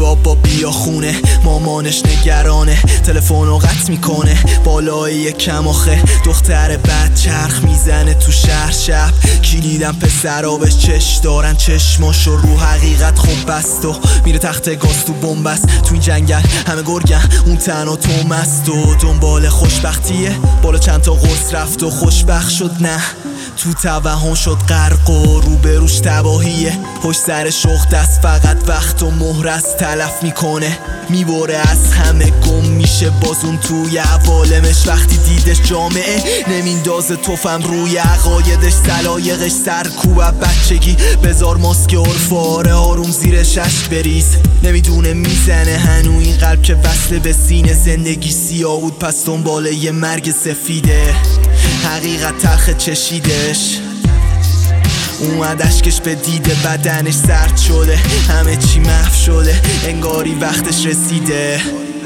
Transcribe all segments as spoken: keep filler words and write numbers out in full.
بابا بیا خونه، مامانش نگرانه، تلفنو قطع میکنه بالای کم آخه. دختر بد چرخ میزنه تو شهر شب، کلیدم پسرا بهش چش دارن، چشماشو رو حقیقت خوب بست و میره تحت گاز تو بنبست. تو این جنگل همه گرگن، اون تنها تو مست و دنبال خوشبختیه. بالا چند تا قرص رفت و خوشبخت شد، نه تو توهم شد غرق و روبروش تباهیه. پشت سر شخ دست فقط وقت و مهر از تلف میکنه، میبره از همه گم میشه باز اون توی عوالمش. وقتی دیدش جامعه نمیندازه توفم روی عقایدش، سلایقش سرکوب بچگی بذار ماسک عرفاره آروم زیر شش بریز. نمیدونه میزنه هنو این قلب که وصله به سینه، زندگی سیاه بود پس دنباله یه مرگ سفیده. حقیقت تلخ چشیدش، اومد اشکش به دیده، بدنش سرد شده، همه چی محو شده، انگاری وقتش رسیده.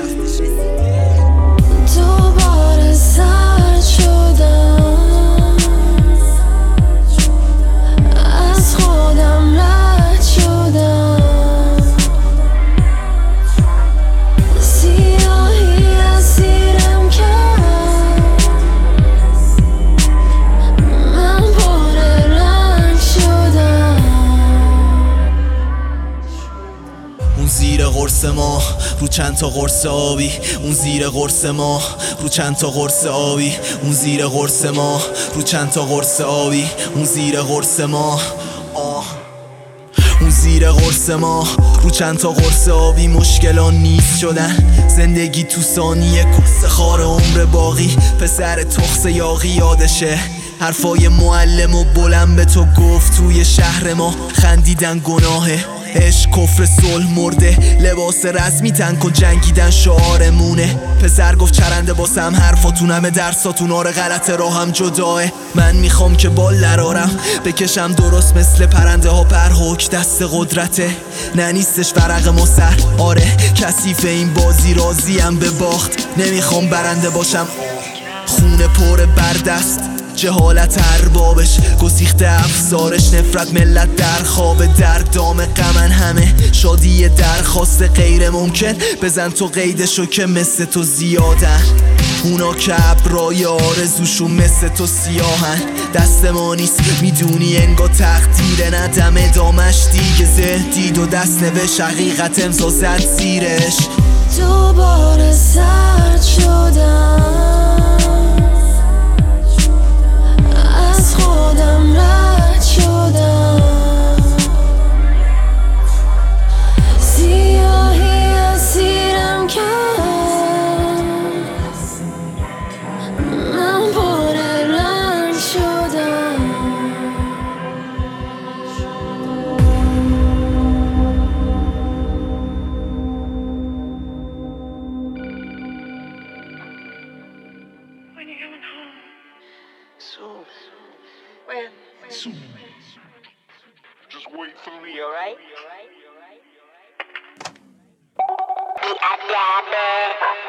دوباره سرد شدم، از خودم رد شدم، سیاهی اسیرم کرد، من پر رنج شدم. اون زیر قرص ما رو چند تا قرص آبی، اون زیر قرص ما رو چند تا قرص آبی، اون زیر قرص ما رو چند تا قرص آبی، اون زیر قرص ما آه اون زیر قرص ما رو چند تا قرص آبی. مشکلان نیست شدن، زندگی تو ثانیه کس خار عمر باقی. پسر تخس یاقی یادشه حرفای معلم و بلند به تو گفت توی شهر ما خندیدن گناهه. عشق کفر صلح مرده، لباس رسمی تن کن جنگیدن شعارمونه. پسر گفت چرنده باسم حرفاتون همه درساتون آره غلط راهم جداه. من میخوام که بال درارم بکشم درست مثل پرنده ها پر حک دست قدرته. نه نیستش فرق ما سر آره کثیف این بازی راضیم به باخت. نمیخوام برنده باشم خونه پر بردست، جهالت اربابش گسیخته افسارش، نفرت ملت در خواب در دام غمن همه شادی درخواست غیر ممکن. بزن تو قیدشو که مثل تو زیادن، اونا که ابرای آرزوشون مثل تو سیاهن. دست ما نیست میدونی انگار تقدیر ندم ادامش دیگه ذهن دید و دست نوشت حقیقت امضا زد زیرش. دوباره سرد شدم، از خودم رد شدم، سیاهی اسیرم کرد، من پر رنج شدم. When you're coming home? Soon. When? Soon. Just wait for me, alright? I got it.